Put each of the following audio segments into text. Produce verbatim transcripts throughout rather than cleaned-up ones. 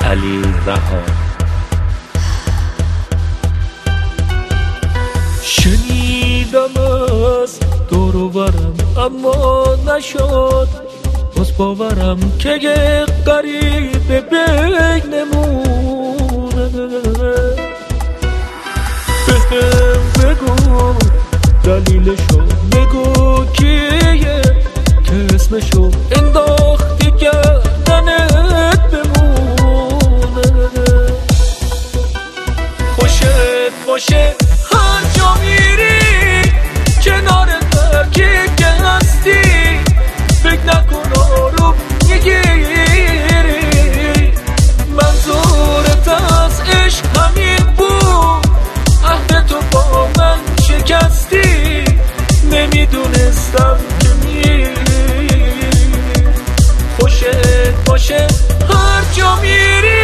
علی رها. شنیدم از دور و برم اما نشد باز باورم که یه غریبه بینمونه. بهم بگو دلیلشو، بگو کیه که اسمشو انداختی گردنت بمونه. خوشت باشه هر جا میری، کنارت هر کی که هستی، فکر نکن آروم میگیری. منظورت از عشق همین بود، عهد تو با من شکستی، نمیدونستم که میری. خوشت باشه هر جا میری.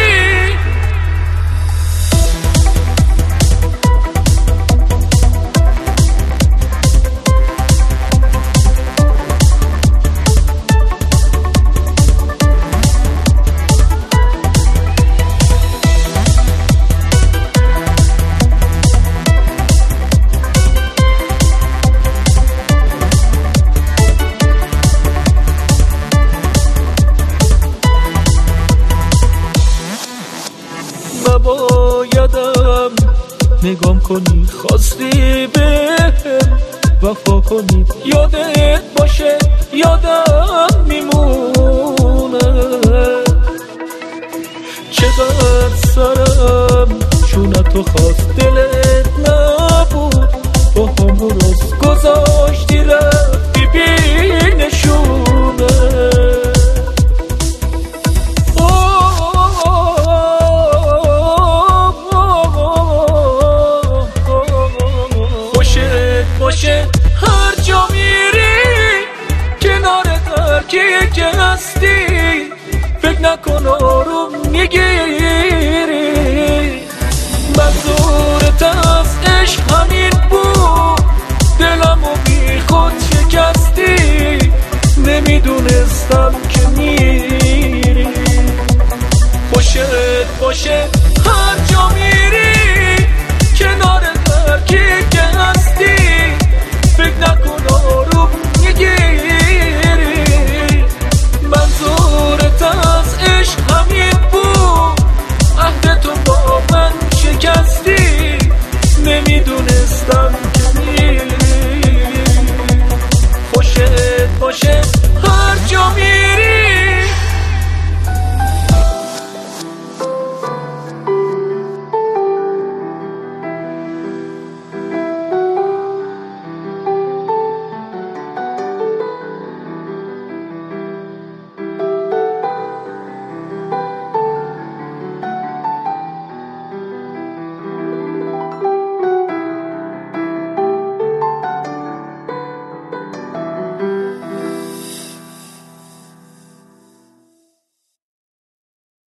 نبایدم نگام کنی، خواستی بهم وفا کنی، یادت باشه یادم میمونه. چقدر سرم چونتو خواست، دلت نبود با همون روز گذاشتی رفتی بی نشونه. باشه هر جا میری، کنارت هر کی که هستی، فکر نکن آروم میگیری. منظورت از عشق همین بود، دلمو بی خود شکستی، نمیدونستم